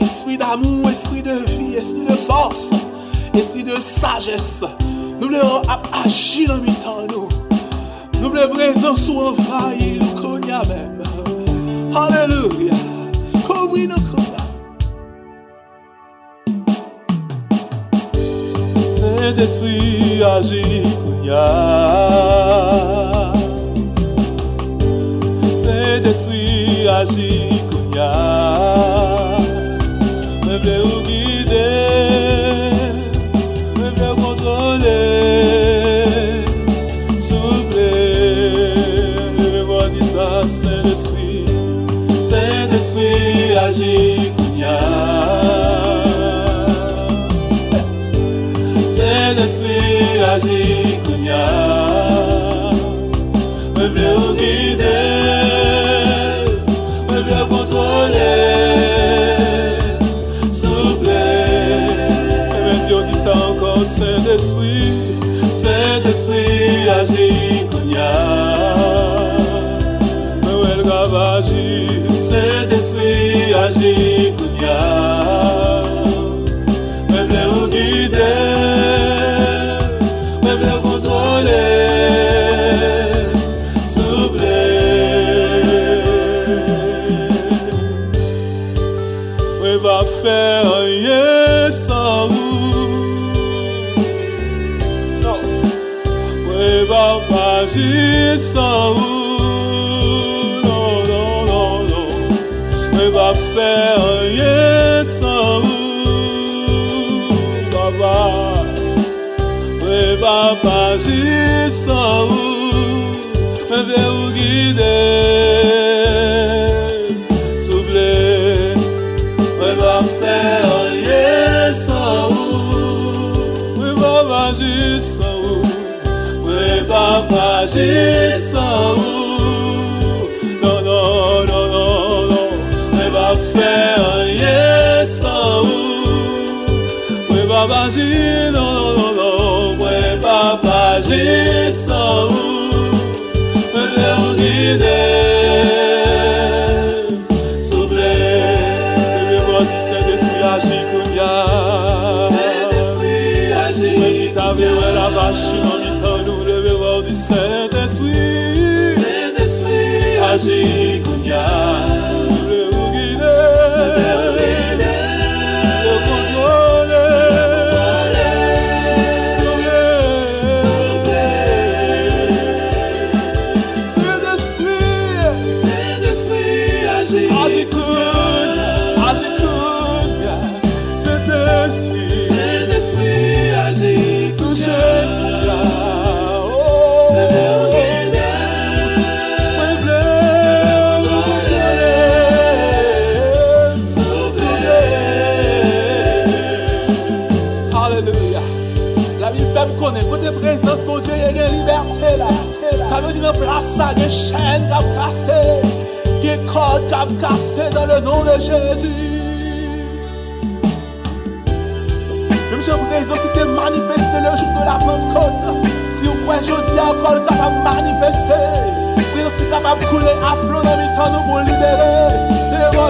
Esprit d'amour, esprit de vie, esprit de force, esprit de sagesse. Nous voulons agir dans le temps, nous. Nous voulons présence ou envahir, nous connaissons même. Alléluia. Couvrir-nous, Saint-Esprit agit, Kounia. Saint-Esprit agit, Kounia. Me plaît ou guider, me plaît contrôler. Souple, me vois dire ça, Saint-Esprit. Saint-Esprit agit, Kounia. Saint-Esprit agit, Kounia. Me plaît ou guider, me plaît contrôler. Souple, mais Dieu dit ça encore, Saint-Esprit. Saint-Esprit agit, Kounia. Me ouais le agit, Saint-Esprit agit, Kounia. Me plaît ou guider, me plaît contrôler. Souple, me va faire rien sans vous. Non, me va pas agir sans vous. Non, non, non, non, me va faire rien sans vous. Papa, me va pas agir sans vous. Me vais vous guider. Souple, me va faire rien sans vous. Me va pas agir sans vous. Me va pas agir sans vous. Non, non, non, non, non. Me va faire rien sans vous. Me va pas agir, non, non, non. Me va pas agir sans vous. Me plaît vous guider. Souple, me vois dire Saint-Esprit agit, Kounia. Saint-Esprit agit. Me dit ta vie, la vache, dans le temps, nous devons voir du Saint-Esprit. Saint-Esprit agit, Kounia. Me plaît vous guider. Me plaît vous guider. Me contrôler. Saint-Esprit agit, touche Kounia. Oh, me plaît vous guider. Me plaît vous contrôler. Souple. Alléluia. La vie fait me connaître. Côté présence, mon Dieu, il y a une liberté là. Ça veut dire en place ça, des chaînes qui ont cassé, des cordes qui ont cassé dans le nom de Jésus. Même j'ai présence qui t'est manifesté le jour de la Pentecôte. Si vous pouvez aujourd'hui encore capable de manifester, présence qui est capable de couler à flot dans le temps nous pour libérer.